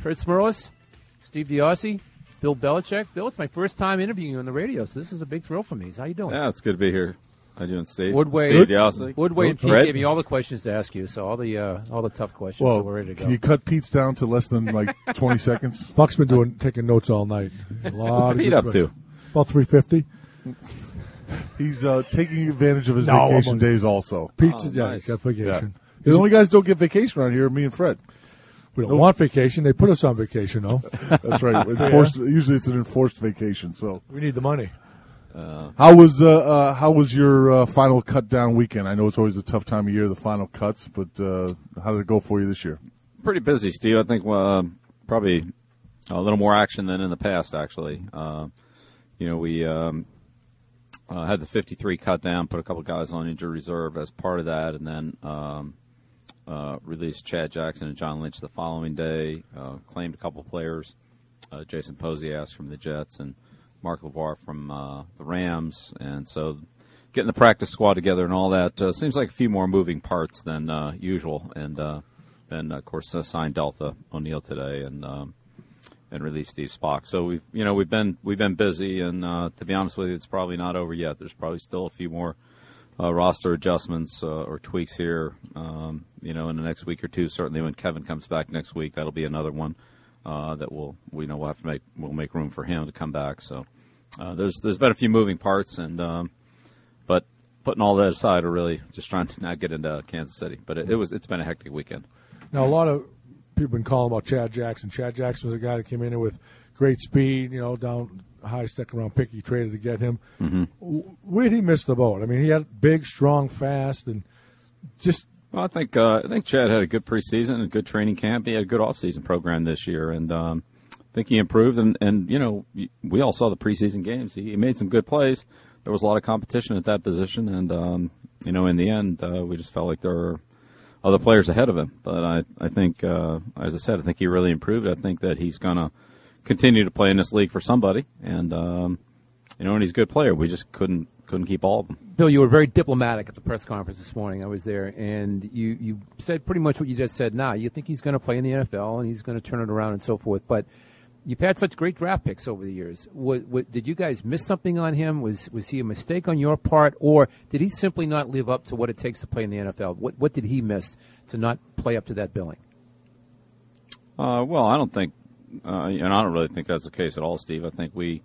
Fred Smirlis, Steve DiOssi, Bill Belichick. Bill, it's my first time interviewing you on the radio, so this is a big thrill for me. How you doing? Yeah, it's good to be here. How you doing, Steve? Woodway, Steve DiOssi. Woodway and Pete Fred? gave me all the questions to ask you, so all the tough questions. Well, so we're ready to go. can you cut Pete's down to less than like 20 seconds? Buck's been taking notes all night. What's Pete up to? About 350. He's taking advantage of his No, vacation days also. Pete's nice. got vacation. The only guys don't get vacation around here are me and Fred. We don't want vacation. They put us on vacation, though. That's right. Usually it's an enforced vacation. So We need the money. how was your final cut down weekend? I know it's always a tough time of year, the final cuts, but how did it go for you this year? Pretty busy, Steve. I think probably a little more action than in the past, actually. We had the 53 cut down, put a couple guys on injured reserve as part of that, and then released Chad Jackson and John Lynch the following day, claimed a couple players, Jason Posias from the Jets and Mark LeVar from the Rams, and so getting the practice squad together and all that seems like a few more moving parts than usual. And then, of course, signed Deltha O'Neill today and released Steve Spock. So we've been busy, and to be honest with you, it's probably not over yet. There's probably still a few more roster adjustments or tweaks here. In the next week or two. Certainly, when Kevin comes back next week, that'll be another one that we'll have to make room for him to come back. So. There's been a few moving parts, and but putting all that aside, we're really just trying to not get into Kansas City. But it's been a hectic weekend. Now, a lot of people have been calling about Chad Jackson. Chad Jackson was a guy that came in there with great speed, down high second-round pick. You traded to get him. Mm-hmm. Where did he miss the boat? I mean, he had big, strong, fast, and just – Well, I think Chad had a good preseason, a good training camp. He had a good off-season program this year, and I think he improved. And we all saw the preseason games. He made some good plays. There was a lot of competition at that position, and in the end, we just felt like there were other players ahead of him. But I think, as I said, I think he really improved. I think that he's going to continue to play in this league for somebody, and and he's a good player. We just couldn't keep all of them. Bill, you were very diplomatic at the press conference this morning. I was there, and you said pretty much what you just said now. You think he's going to play in the NFL, and he's going to turn it around and so forth. But you've had such great draft picks over the years. What did you guys miss something on him? Was he a mistake on your part, or did he simply not live up to what it takes to play in the NFL? What did he miss to not play up to that billing? Well, I don't think, and I don't really think that's the case at all, Steve. I think we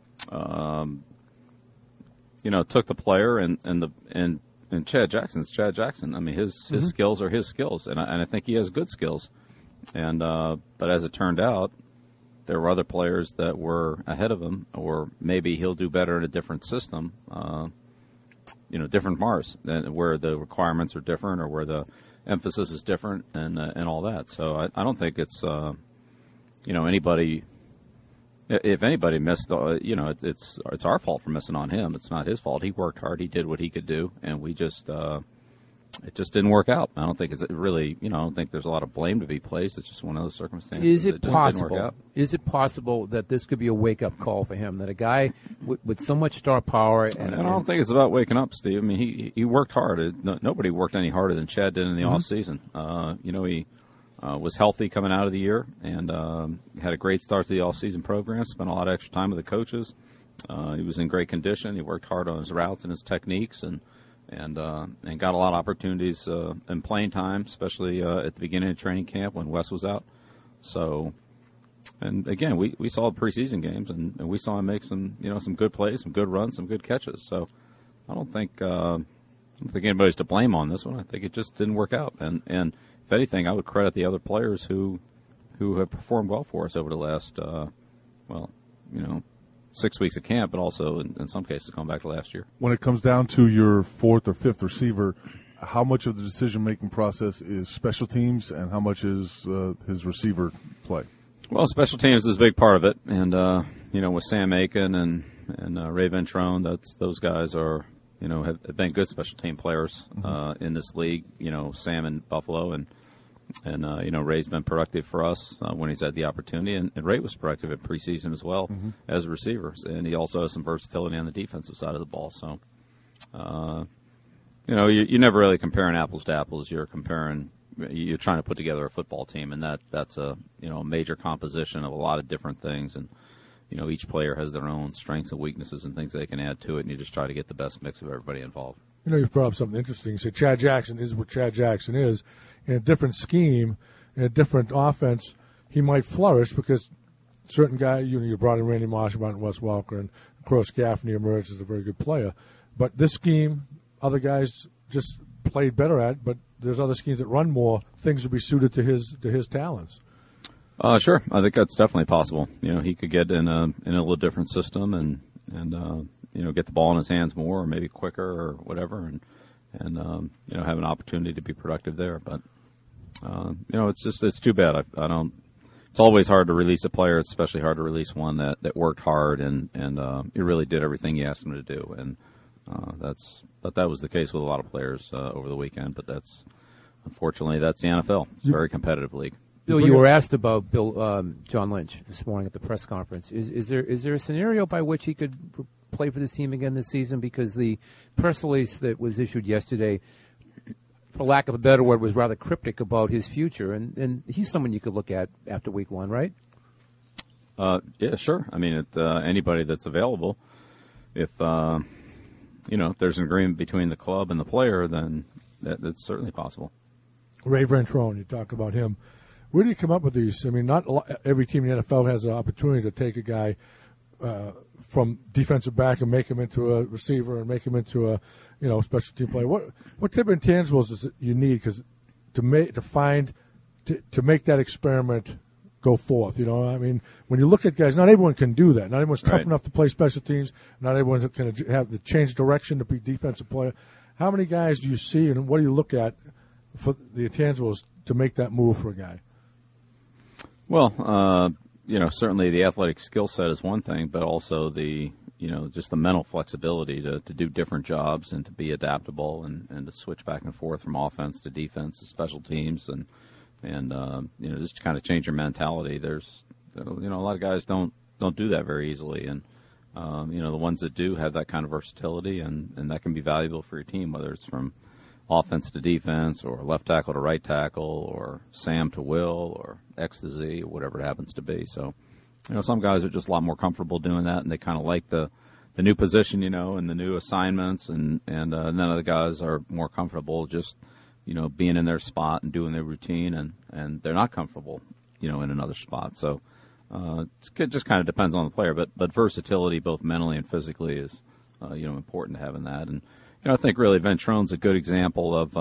took the player and Chad Jackson's Chad Jackson. I mean, his skills are his skills, and I think he has good skills. And but as it turned out, there were other players that were ahead of him, or maybe he'll do better in a different system, different Mars, where the requirements are different or where the emphasis is different and all that. So I don't think it's anybody. If anybody missed, it's our fault for missing on him. It's not his fault. He worked hard. He did what he could do, and we just it just didn't work out. I don't think it's really, I don't think there's a lot of blame to be placed. It's just one of those circumstances. Is it just didn't work possible? out. Is it possible that this could be a wake-up call for him? That a guy with so much star power, and I don't think it's about waking up, Steve. I mean, he worked hard. Nobody worked any harder than Chad did in the off season. He was healthy coming out of the year and had a great start to the all-season program. Spent a lot of extra time with the coaches. He was in great condition. He worked hard on his routes and his techniques, and got a lot of opportunities in playing time, especially at the beginning of training camp when Wes was out. So, and again, we saw the preseason games, and we saw him make some good plays, some good runs, some good catches. So, I don't think anybody's to blame on this one. I think it just didn't work out. And if anything, I would credit the other players who have performed well for us over the last 6 weeks of camp, but also in some cases going back to last year. When it comes down to your fourth or fifth receiver, how much of the decision-making process is special teams and how much is his receiver play? Well, special teams is a big part of it. And, with Sam Aiken and Ray Ventrone, those guys are, have been good special team players in this league. Sam in Buffalo and Ray's been productive for us when he's had the opportunity, and Ray was productive in preseason as well as receivers, and he also has some versatility on the defensive side of the ball. So, you're never really comparing apples to apples. You're comparing, you're trying to put together a football team, and that's a a major composition of a lot of different things, and each player has their own strengths and weaknesses and things they can add to it, and you just try to get the best mix of everybody involved. You've brought up something interesting. You said Chad Jackson is what Chad Jackson is. In a different scheme, in a different offense, he might flourish because certain guys, you brought in Randy Moss, you brought in Wes Welker, and of course Gaffney emerged as a very good player. But this scheme, other guys just played better at, but there's other schemes that run more. Things would be suited to his talents. Sure, I think that's definitely possible. He could get in a little different system and get the ball in his hands more, or maybe quicker, or whatever, and have an opportunity to be productive there. But it's too bad. I don't. It's always hard to release a player. It's especially hard to release one that worked hard and he really did everything you asked him to do. And that was the case with a lot of players over the weekend. But unfortunately that's the NFL. It's a very competitive league. Bill, you were asked about John Lynch this morning at the press conference. Is there a scenario by which he could play for this team again this season? Because the press release that was issued yesterday, for lack of a better word, was rather cryptic about his future, and he's someone you could look at after week 1, right? Yeah, sure. I mean, anybody that's available, if there's an agreement between the club and the player, then that's certainly possible. Ray Ventrone, you talked about him. Where do you come up with these? I mean, not every team in the NFL has an opportunity to take a guy from defensive back and make him into a receiver and make him into a special team player. What type of intangibles does you need to make that experiment go forth? I mean, when you look at guys, not everyone can do that. Not everyone's tough enough to play special teams. Not everyone's going to have the change direction to be defensive player. How many guys do you see, and what do you look at for the intangibles to make that move for a guy? Well, certainly the athletic skill set is one thing, but also the just the mental flexibility to do different jobs and to be adaptable and to switch back and forth from offense to defense to special teams and just to kind of change your mentality. There's a lot of guys don't do that very easily, and the ones that do have that kind of versatility and that can be valuable for your team, whether it's from offense to defense or left tackle to right tackle or Sam to Will or X to Z or whatever it happens to be. So some guys are just a lot more comfortable doing that, and they kind of like the new position, and the new assignments, and then other guys are more comfortable just, being in their spot and doing their routine, and they're not comfortable, in another spot. So it just kind of depends on the player, but versatility, both mentally and physically, is important to have in that. And I think really Ventrone's a good example of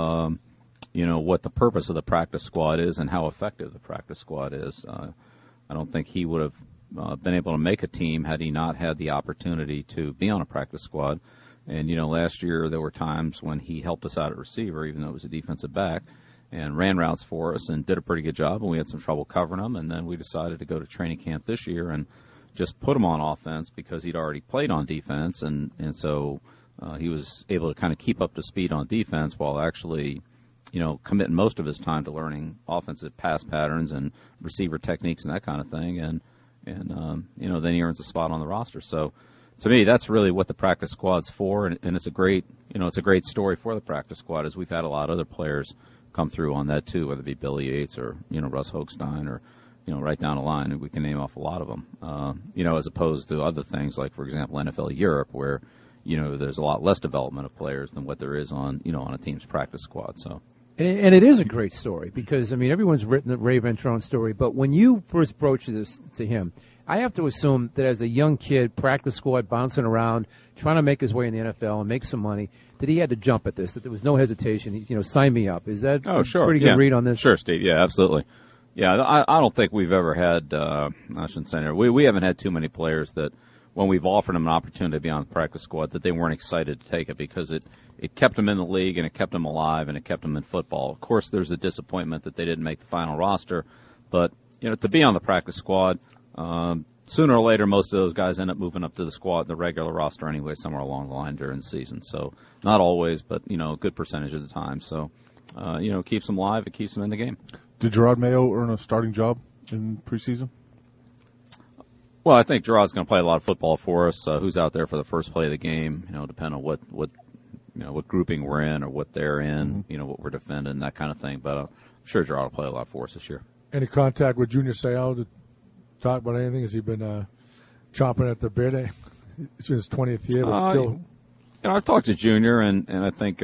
what the purpose of the practice squad is and how effective the practice squad is. I don't think he would have been able to make a team had he not had the opportunity to be on a practice squad. And, last year there were times when he helped us out at receiver, even though it was a defensive back, and ran routes for us and did a pretty good job, and we had some trouble covering them. And then we decided to go to training camp this year and just put him on offense because he'd already played on defense. And so he was able to kind of keep up to speed on defense while actually committing most of his time to learning offensive pass patterns and receiver techniques and that kind of thing. And then he earns a spot on the roster. So to me, that's really what the practice squad's for. And it's a great, it's a great story for the practice squad, as we've had a lot of other players come through on that too, whether it be Billy Yates or, Russ Hochstein or, right down the line. And we can name off a lot of them, as opposed to other things like, for example, NFL Europe, where, there's a lot less development of players than what there is on, on a team's practice squad. So. And it is a great story because, everyone's written the Ray Ventrone story, but when you first broached this to him, I have to assume that as a young kid, practice squad, bouncing around, trying to make his way in the NFL and make some money, that he had to jump at this, that there was no hesitation. He, sign me up. Is that a pretty good read on this? Sure, Steve. Yeah, absolutely. Yeah, I don't think we've ever had, I shouldn't say that, we haven't had too many players that when we've offered them an opportunity to be on the practice squad that they weren't excited to take it because it kept them in the league and it kept them alive and it kept them in football. Of course, there's a disappointment that they didn't make the final roster, but, to be on the practice squad, sooner or later, most of those guys end up moving up to the squad, the regular roster anyway, somewhere along the line during the season. So not always, but, a good percentage of the time. So, it keeps them live. It keeps them in the game. Did Gerard Mayo earn a starting job in preseason? Well, I think Gerard's going to play a lot of football for us. Who's out there for the first play of the game, depending on what grouping we're in or what they're in, what we're defending, that kind of thing. But sure Gerard will play a lot for us this year. Any contact with Junior Seau to talk about anything? Has he been chomping at the bit? It's his 20th year, but still. I've talked to Junior, and I think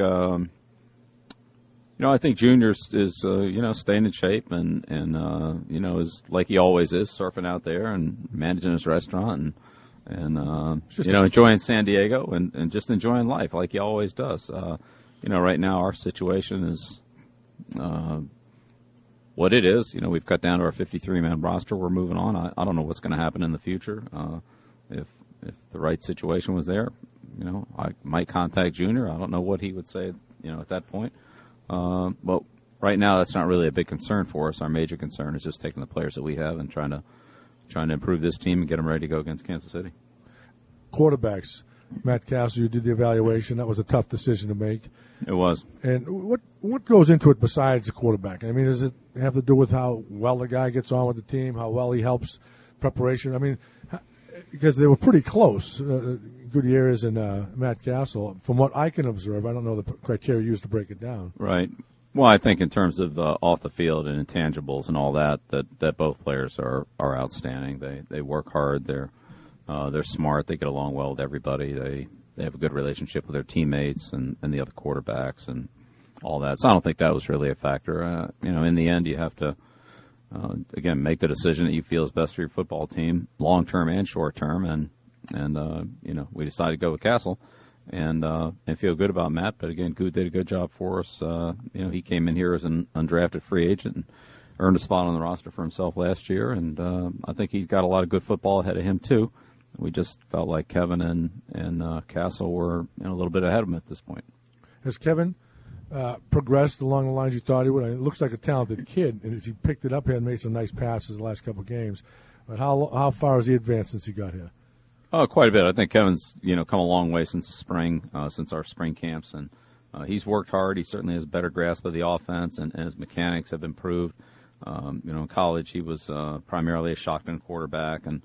I think Junior is staying in shape and is like he always is, surfing out there and managing his restaurant and enjoying San Diego and just enjoying life like he always does. Right now our situation is what it is. We've cut down to our 53-man roster. We're moving on. I don't know what's going to happen in the future. If the right situation was there, I might contact Junior. I don't know what he would say, at that point. But right now, that's not really a big concern for us. Our major concern is just taking the players that we have and trying to improve this team and get them ready to go against Kansas City. Quarterbacks, Matt Cassel, you did the evaluation. That was a tough decision to make. It was. And what goes into it besides the quarterback? I mean, does it have to do with how well the guy gets on with the team, how well he helps preparation? I mean, because they were pretty close, Gutierrez and Matt Cassel. From what I can observe, I don't know the criteria used to break it down. Right. Well, I think in terms of off the field and intangibles and all that both players are outstanding. They work hard. They're smart. They get along well with everybody. They have a good relationship with their teammates and the other quarterbacks and all that. So I don't think that was really a factor. In the end, you have to. Again, make the decision that you feel is best for your football team, long term and short term, and we decided to go with Cassel, and feel good about Matt. But again, Good did a good job for us. He came in here as an undrafted free agent and earned a spot on the roster for himself last year, and I think he's got a lot of good football ahead of him too. We just felt like Kevin and Cassel were a little bit ahead of him at this point. Has Kevin progressed along the lines you thought he would? It looks like a talented kid, and he picked it up here and made some nice passes the last couple of games. But how far has he advanced since he got here? Oh, quite a bit. I think Kevin's come a long way since the spring, since our spring camps, and he's worked hard. He certainly has a better grasp of the offense, and his mechanics have improved. In college, he was primarily a shotgun quarterback, and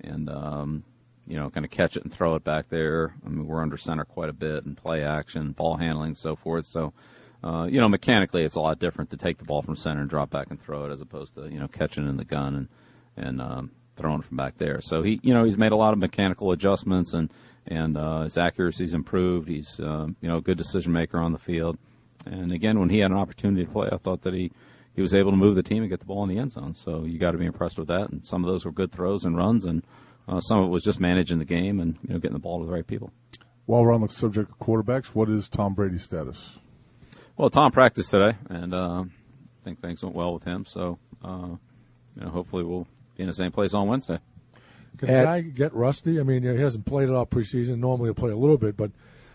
kind of catch it and throw it back there. I mean, we're under center quite a bit, and play action, ball handling, and so forth. So, mechanically, it's a lot different to take the ball from center and drop back and throw it, as opposed to catching it in the gun and throwing it from back there. So he's made a lot of mechanical adjustments, and his accuracy's improved. He's a good decision maker on the field. And again, when he had an opportunity to play, I thought that he was able to move the team and get the ball in the end zone. So you got to be impressed with that. And some of those were good throws and runs, and some of it was just managing the game and getting the ball to the right people. While we're on the subject of quarterbacks, what is Tom Brady's status? Well, Tom practiced today, and I think things went well with him. So, hopefully we'll be in the same place on Wednesday. Can the guy get rusty? I mean, he hasn't played it all preseason. Normally he'll play a little bit, but,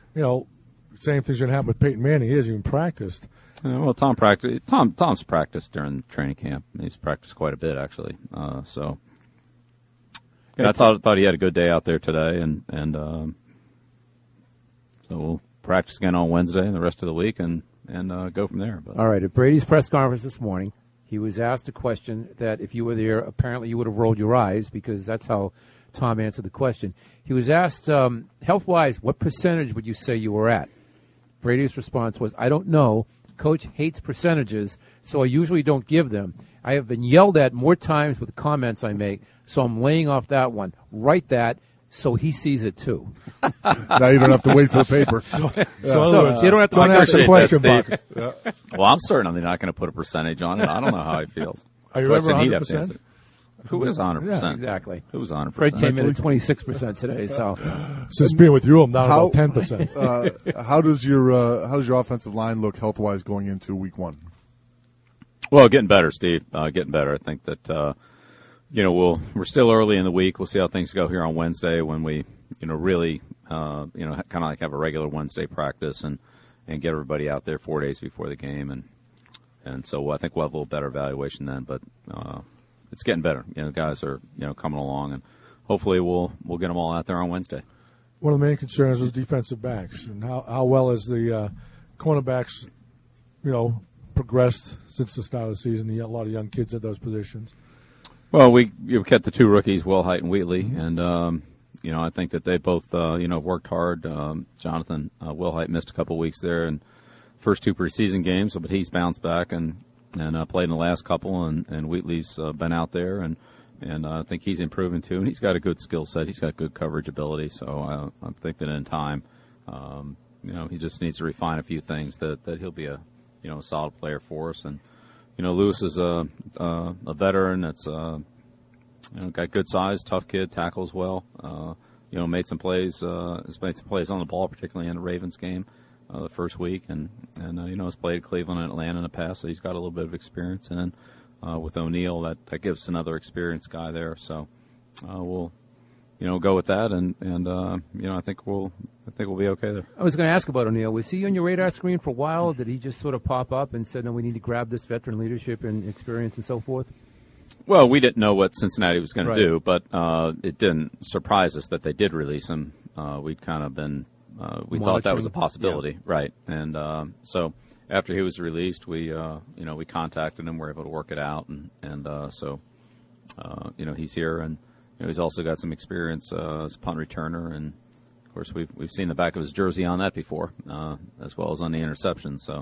same thing's going to happen with Peyton Manning. He hasn't even practiced. Well, Tom's practiced during training camp. He's practiced quite a bit, actually. I thought he had a good day out there today, and so we'll practice again on Wednesday and the rest of the week and go from there. But. All right, at Brady's press conference this morning, he was asked a question that if you were there, apparently you would have rolled your eyes, because that's how Tom answered the question. He was asked, health-wise, what percentage would you say you were at? Brady's response was, I don't know. Coach hates percentages, so I usually don't give them. I have been yelled at more times with the comments I make, so I'm laying off that one. Write that so he sees it too. Now you don't have to wait for the paper. So you don't have to ask the question, Buck. Yeah. Well, I'm certainly not going to put a percentage on it. I don't know how he feels. Are you ever 100%? Who is 100%? Yeah, exactly. Who's 100%? Fred came in at 26% today. So since being with you, I'm down about 10%. How does your offensive line look health-wise going into week one? Well, getting better, Steve. Getting better. I think that we're still early in the week. We'll see how things go here on Wednesday when we really kind of like have a regular Wednesday practice and get everybody out there 4 days before the game, and so I think we'll have a little better evaluation then. But it's getting better. Guys are coming along, and hopefully we'll get them all out there on Wednesday. One of the main concerns was defensive backs, and how well has the cornerbacks, progressed since the start of the season. You got a lot of young kids at those positions. Well, we kept the two rookies, Wilhite and Wheatley, and I think that they both worked hard. Jonathan Wilhite missed a couple weeks there in first two preseason games, but he's bounced back, and and played in the last couple, and Wheatley's been out there, and I think he's improving too, and he's got a good skill set. He's got good coverage ability, so I think that in time, he just needs to refine a few things that he'll be a solid player for us. And Lewis is a veteran that's got good size, tough kid, tackles well. Made some plays. Has made some plays on the ball, particularly in the Ravens game the first week, and has played Cleveland and Atlanta in the past, so he's got a little bit of experience. And then with O'Neal, that gives us another experienced guy there. So we'll go with that, and I think we'll be okay there. I was going to ask about O'Neal. Was he on your radar screen for a while? Did he just sort of pop up and said, no, we need to grab this veteran leadership and experience and so forth? Well, we didn't know what Cincinnati was going to Right. do, but it didn't surprise us that they did release him. We'd kind of been we thought that was a possibility, Yeah. right? And so after he was released, we contacted him. We were able to work it out, and so he's here, and he's also got some experience as a punt returner, and of course we've seen the back of his jersey on that before, as well as on the interception. So.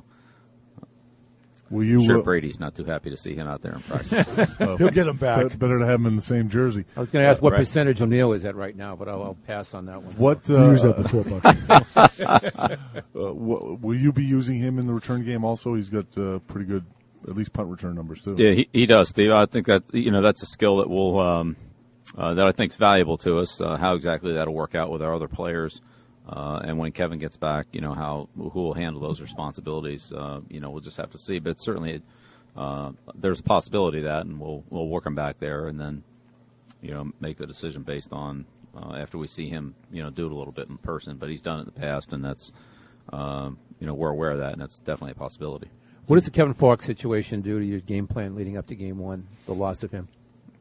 Will you? Sure, Brady's not too happy to see him out there in practice. He'll get him back. Better to have him in the same jersey. I was going to ask what Right. percentage O'Neal is at right now, but I'll pass on that one. What? You used that before, Bucky. Will you be using him in the return game? Also, he's got pretty good, at least punt return numbers too. Yeah, he does, Steve. I think that that's a skill that will that I think is valuable to us. How exactly that'll work out with our other players, and when Kevin gets back, who will handle those responsibilities. We'll just have to see. But certainly, there's a possibility of that, and we'll work him back there, and then make the decision based on after we see him do it a little bit in person. But he's done it in the past, and that's we're aware of that, and that's definitely a possibility. What does the Kevin Falk situation do to your game plan leading up to Game 1, the loss of him?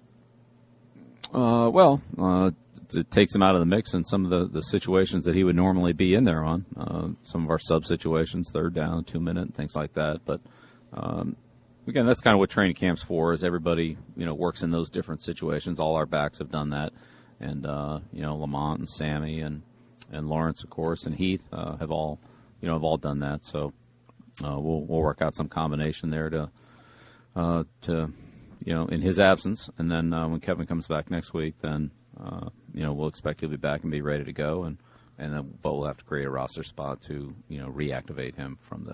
It takes him out of the mix in some of the situations that he would normally be in there on. Some of our sub situations, 3rd down, 2-minute, things like that. But again, that's kind of what training camp's for. Is everybody works in those different situations. All our backs have done that, and Lamont and Sammy and Lawrence, of course, and Heath have all done that. So we'll work out some combination there to in his absence, and then when Kevin comes back next week, then we'll expect he'll be back and be ready to go, and then we'll have to create a roster spot to reactivate him from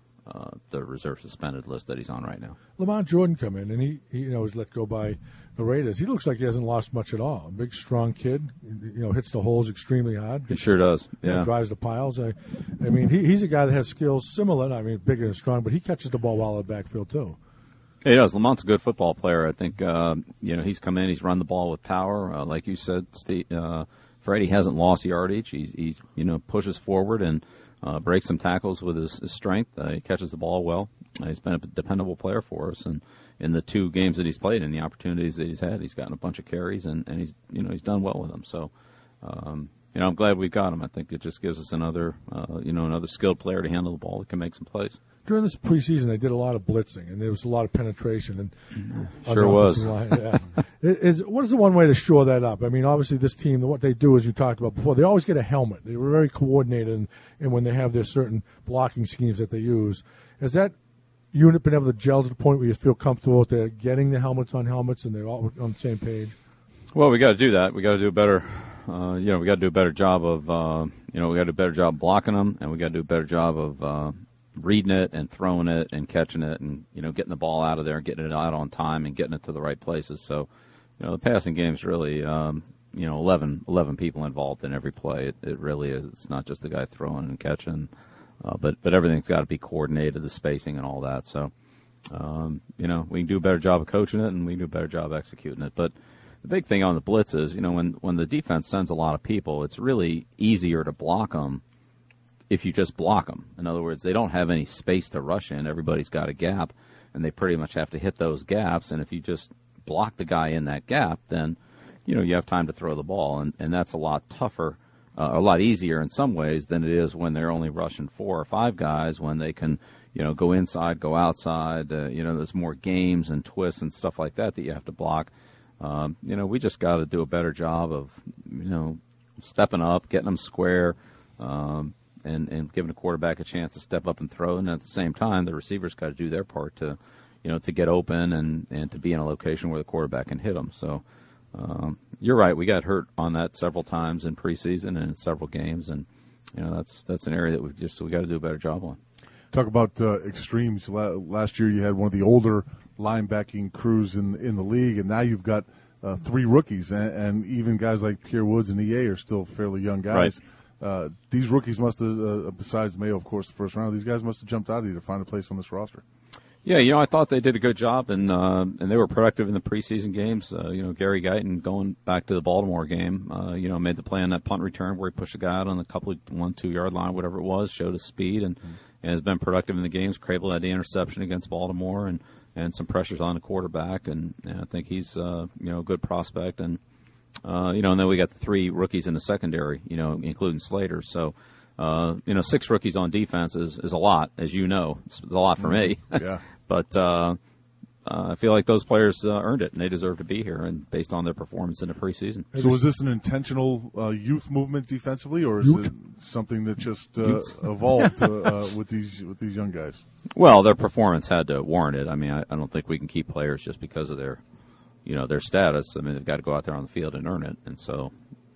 the reserve suspended list that he's on right now. Lamont Jordan come in, and he was let go by the Raiders. He looks like he hasn't lost much at all. Big, strong kid, hits the holes extremely hard. He sure does. Yeah, drives the piles. I mean, he's a guy that has skills similar. I mean, bigger and strong, but he catches the ball well in the backfield too. He does. Lamont's a good football player. I think he's come in. He's run the ball with power, like you said, Steve. Freddie hasn't lost yardage. He's pushes forward and breaks some tackles with his strength. He catches the ball well. He's been a dependable player for us, and in the 2 games that he's played, and the opportunities that he's had, he's gotten a bunch of carries, and he's done well with them. So I'm glad we've got him. I think it just gives us another skilled player to handle the ball that can make some plays. During this preseason, they did a lot of blitzing, and there was a lot of penetration. And Sure was. Yeah. What is the one way to shore that up? I mean, obviously, this team, what they do, as you talked about before, they always get a helmet. They were very coordinated, and when they have their certain blocking schemes that they use, has that unit been able to gel to the point where you feel comfortable that they're getting the helmets on helmets and they're all on the same page? Well, we got to do that. We got to do a better. We got to do a better job of. We got to do a better job blocking them, and we got to do a better job of. Reading it and throwing it and catching it and getting the ball out of there and getting it out on time and getting it to the right places. So the passing game's really 11 people involved in every play. It really is. It's not just the guy throwing and catching, but everything's got to be coordinated, the spacing and all that. So we can do a better job of coaching it and we can do a better job executing it. But the big thing on the blitz is when the defense sends a lot of people, it's really easier to block them if you just block them. In other words, they don't have any space to rush in. Everybody's got a gap, and they pretty much have to hit those gaps. And if you just block the guy in that gap, then, you have time to throw the ball. And that's a lot tougher, a lot easier in some ways than it is when they're only rushing 4 or 5 guys, when they can, go inside, go outside. There's more games and twists and stuff like that you have to block. We just got to do a better job of, stepping up, getting them square, and giving the quarterback a chance to step up and throw. And at the same time, the receivers got to do their part to, to get open and to be in a location where the quarterback can hit them. So you're right. We got hurt on that several times in preseason and in several games, and that's an area that we got to do a better job on. Talk about extremes. Last year you had one of the older linebacking crews in the league, and now you've got 3 rookies, and even guys like Pierre Woods and EA are still fairly young guys. Right. These rookies must have, besides Mayo, of course, the first round, these guys must have jumped out at you to find a place on this roster. Yeah, I thought they did a good job, and they were productive in the preseason games. Gary Guyton, going back to the Baltimore game, made the play on that punt return where he pushed a guy out on the 1-2 yard line, whatever it was, showed his speed, and has been productive in the games. Crable had the interception against Baltimore, and some pressures on the quarterback, and I think he's a good prospect, and then we got the 3 rookies in the secondary, including Slater. So. 6 rookies on defense is a lot, as you know. It's a lot for me. Yeah. But I feel like those players earned it, and they deserve to be here, and based on their performance in the preseason. So was this an intentional youth movement defensively, or is it something that just evolved with these young guys? Well, their performance had to warrant it. I mean, I don't think we can keep players just because of their status. I mean, they've got to go out there on the field and earn it. And so,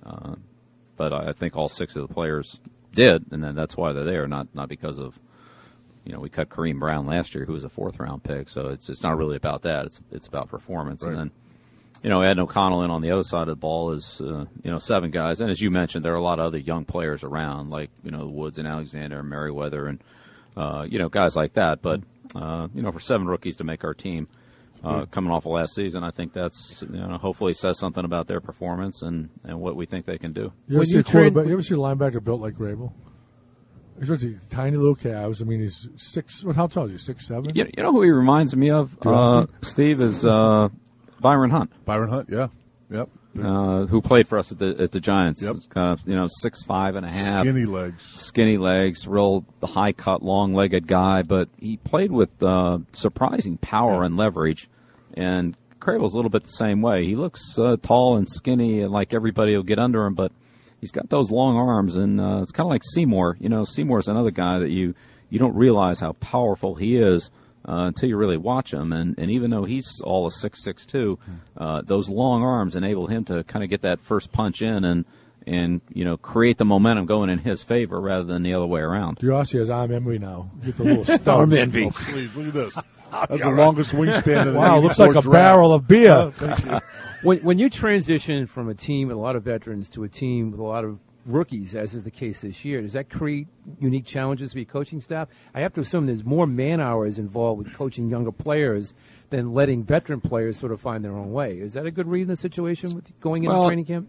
but I think all 6 of the players did, and then that's why they're there, not because of, we cut Kareem Brown last year, who was a 4th-round pick, so it's not really about that. It's about performance. Right. And then, Ed O'Connell in on the other side of the ball is, 7 guys. And as you mentioned, there are a lot of other young players around, like, Woods and Alexander and Merriweather and, guys like that. But, for 7 rookies to make our team coming off of last season, I think that's, hopefully says something about their performance and what we think they can do. You ever see a linebacker built like Grable? He's a tiny little calves. I mean, he's 6. How tall is he? 6'7"? You know who he reminds me of, Steve, is Byron Hunt. Byron Hunt, yeah. Yep. Who played for us at the Giants. Yep. Kind of, 6'5" and a half. Skinny legs, real high cut, long legged guy, but he played with surprising power and leverage. And Crable's a little bit the same way. He looks tall and skinny, and like everybody will get under him, but he's got those long arms, and it's kind of like Seymour. Seymour's another guy that you don't realize how powerful he is until you really watch him. And even though he's all a 6'6" those long arms enable him to kind of get that first punch in and create the momentum going in his favor rather than the other way around. Diossi has arm envy now. Get the little stubs. Arm envy. Oh, please, look at this. That's the longest wingspan in the Wow, looks like a draft. barrel of beer. Thank you. When you transition from a team with a lot of veterans to a team with a lot of rookies, as is the case this year, does that create unique challenges for your coaching staff? I have to assume there's more man hours involved with coaching younger players than letting veteran players sort of find their own way. Is that a good read in the situation with going into training camp?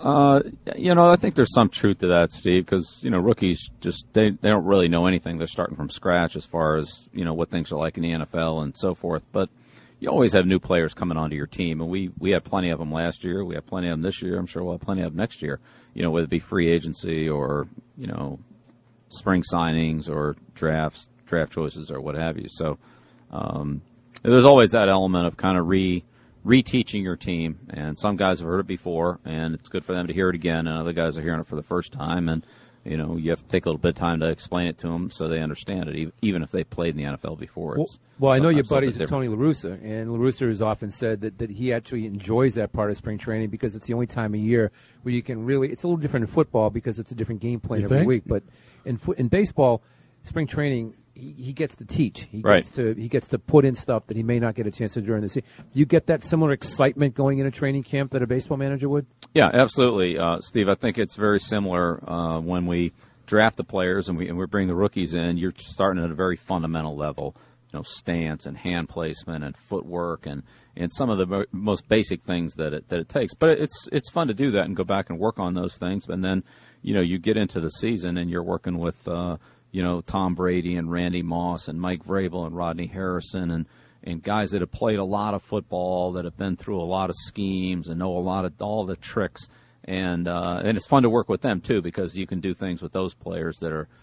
I think there's some truth to that, Steve, because, rookies just, they don't really know anything. They're starting from scratch as far as, what things are like in the NFL and so forth. But you always have new players coming onto your team, and we had plenty of them last year. We have plenty of them this year. I'm sure we'll have plenty of them next year, whether it be free agency or, spring signings or draft choices or what have you. So there's always that element of kind of reteaching your team, and some guys have heard it before, and it's good for them to hear it again, and other guys are hearing it for the first time, and you have to take a little bit of time to explain it to them so they understand it, even if they played in the NFL before. Well, I know your buddies at Tony La Russa, and La Russa has often said that he actually enjoys that part of spring training because it's the only time of year where you can really – it's a little different in football because it's a different game plan every week, but in baseball, spring training – he gets to teach. He gets to put in stuff that he may not get a chance to during the season. Do you get that similar excitement going into training camp that a baseball manager would? Yeah, absolutely, Steve. I think it's very similar when we draft the players and we bring the rookies in. You're starting at a very fundamental level, stance and hand placement and footwork and some of the most basic things that it takes. But it's fun to do that and go back and work on those things. And then you get into the season and you're working with Tom Brady and Randy Moss and Mike Vrabel and Rodney Harrison and guys that have played a lot of football, that have been through a lot of schemes and know all the tricks. And it's fun to work with them too, because you can do things with those players that are,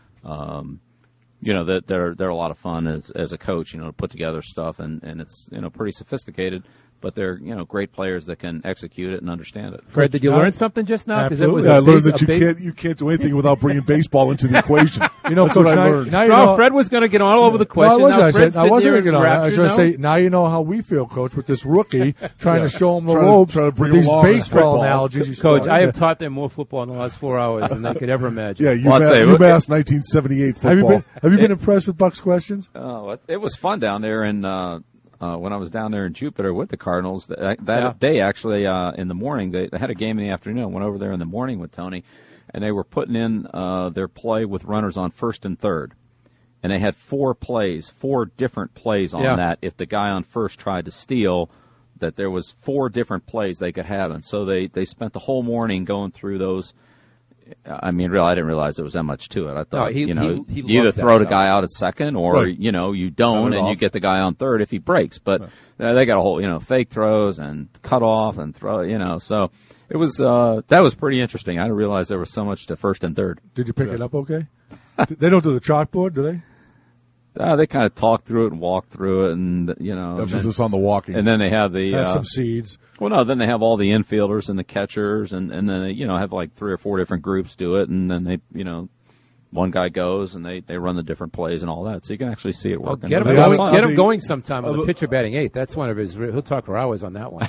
they're a lot of fun as a coach, to put together stuff, and it's pretty sophisticated. but they're great players that can execute it and understand it. Fred, did you learn something just now? Absolutely. I learned that you can't do anything without bringing baseball into the equation. That's what Coach, I learned. Now you No, know, Fred was going to get all over the question. No, I wasn't Now Fred's going to sitting get there on. I was going to enraptured, say, now you know how we feel, Coach, with this rookie trying to show him the Trying to- ropes trying to bring with these along baseball football. analogies. he's Coach, throwing I in have taught them more football in the last 4 hours than they could ever imagine. Yeah, Well, I'd say- UMass 1978 football. there. Have you been impressed with Buck's questions? Oh, it was fun down there, and when I was down there in Jupiter with the Cardinals, that day actually in the morning they had a game in the afternoon. I went over there in the morning with Tony, and they were putting in their play with runners on first and third, and they had 4 different plays on that. If the guy on first tried to steal, that there was 4 different plays they could have, and so they spent the whole morning going through those. I mean, really, I didn't realize there was that much to it. I thought, he you either loves that throw the stuff. guy out at second, or Right. you don't, Cut it and you off. get the guy on third if he breaks. But they got a whole, fake throws and cut off and throw, So it was that was pretty interesting. I didn't realize there was so much to first and third. Did you pick it up okay? They don't do the chalkboard, do they? They kind of talk through it and walk through it, and Emphasis on the walking. and then they have the Have some seeds. well, no, then they have all the infielders and the catchers, and then they have like 3 or 4 different groups do it, and then they one guy goes and they run the different plays and all that, so you can actually see it Well, working. get him They going. have- Get him they- going sometime with a pitcher batting 8th. That's one of his. He'll talk for hours on that one.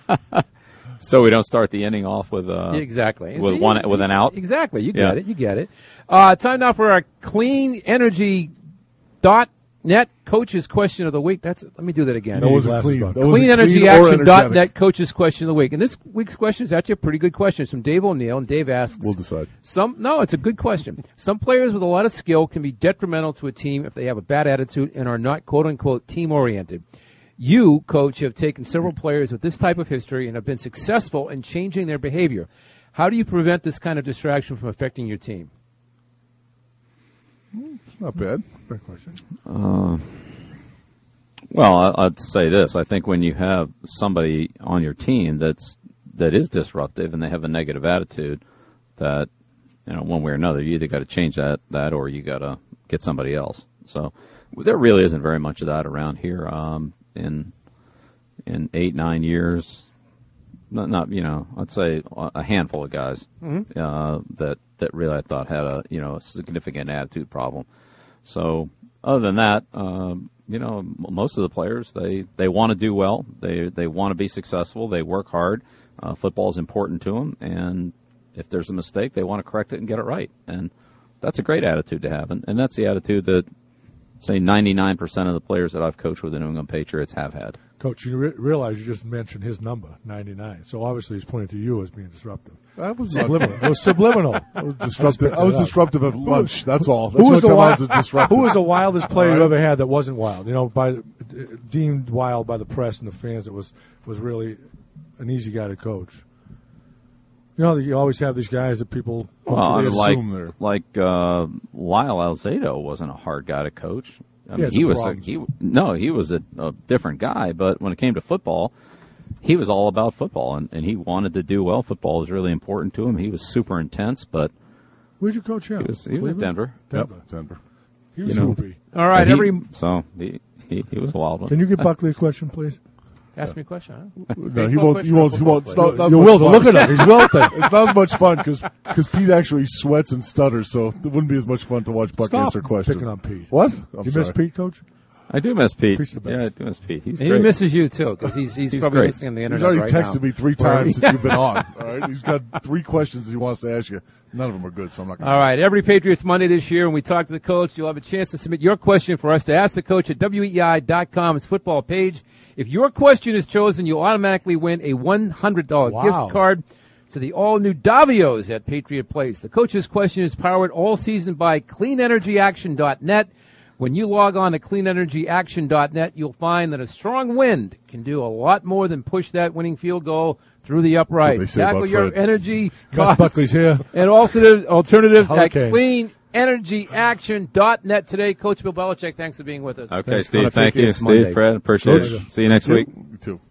So we don't start the inning off with Exactly. with with an out. Exactly. You Yeah. get it. You get it. Time now for our cleanenergy.net coach's question of the week. Let me do that again. that wasn't glasses clean. on. That wasn't clean or energetic. Cleanenergyaction.net coach's question of the week. And this week's question is actually a pretty good question. It's from Dave O'Neill, and Dave asks, We'll decide. it's a good question. Some players with a lot of skill can be detrimental to a team if they have a bad attitude and are not quote-unquote team-oriented. You, Coach, have taken several players with this type of history and have been successful in changing their behavior. How do you prevent this kind of distraction from affecting your team? It's not bad. Great question. Well, I'd say this. I think when you have somebody on your team that is disruptive and they have a negative attitude, that one way or another, you either got to change that or you got to get somebody else. So there really isn't very much of that around here. In 8-9 years, not I'd say a handful of guys that really I thought had a significant attitude problem. So other than that, most of the players they want to do well. They want to be successful. They work hard. Football is important to them, and if there's a mistake, they want to correct it and get it right. And that's a great attitude to have, and that's the attitude that, say, 99% of the players that I've coached with the New England Patriots have had. Coach, you realize you just mentioned his number, 99. So obviously he's pointing to you as being disruptive. That was Subliminal. It was subliminal. disruptive. I was disruptive at lunch. That's all. Who was, That's the only time I was disruptive. who was the wildest player All you right. ever had that wasn't wild? Deemed wild by the press and the fans. That was really an easy guy to coach. You always have these guys that people. Well, they like assume they're- Lyle Alzado wasn't a hard guy to coach. I mean, had he some was problems. he was a different guy. But when it came to football, he was all about football, and he wanted to do well. Football was really important to him. He was super intense, but Where'd you coach him? he was at Cleveland? Denver. Denver. Yep, Denver. He was You know. swoopy. All right, He was a wild one. Can you give Buckley a question, please? ask me a question, huh? No, he won't. He won't. He won't. It's not as You much will. fun. Look at him. He's wilting. It's not as much fun because Pete actually sweats and stutters, so it wouldn't be as much fun to watch Buck Stop answer questions. picking on Pete. What? Do I'm you sorry. miss Pete, Coach? I do miss Pete. Pete's the best. Yeah, I do miss Pete. He's And great. he misses you, too, because he's probably great. listening on the He's internet already right texted now. me 3 times since you've been on. All right, he's got 3 questions that he wants to ask you. None of them are good, so I'm not going to. All right, every Patriots Monday this year, when we talk to the coach, you'll have a chance to submit your question for us to ask the coach at WEI.com. It's football page. If your question is chosen, you'll automatically win a $100 Wow. gift card to the all-new Davios at Patriot Place. The coach's question is powered all season by CleanEnergyAction.net. When you log on to CleanEnergyAction.net, you'll find that a strong wind can do a lot more than push that winning field goal through the That's what they uprights. say Tackle about your Fred. energy Gus costs Buckley's here. and alternatives at Hurricane. CleanEnergyAction.net today. Coach Bill Belichick, thanks for being with us. Okay, Thanks. Steve. On a Thank you, Patriots Monday. Steve. Fred, appreciate Coach. it. See you next week. You too.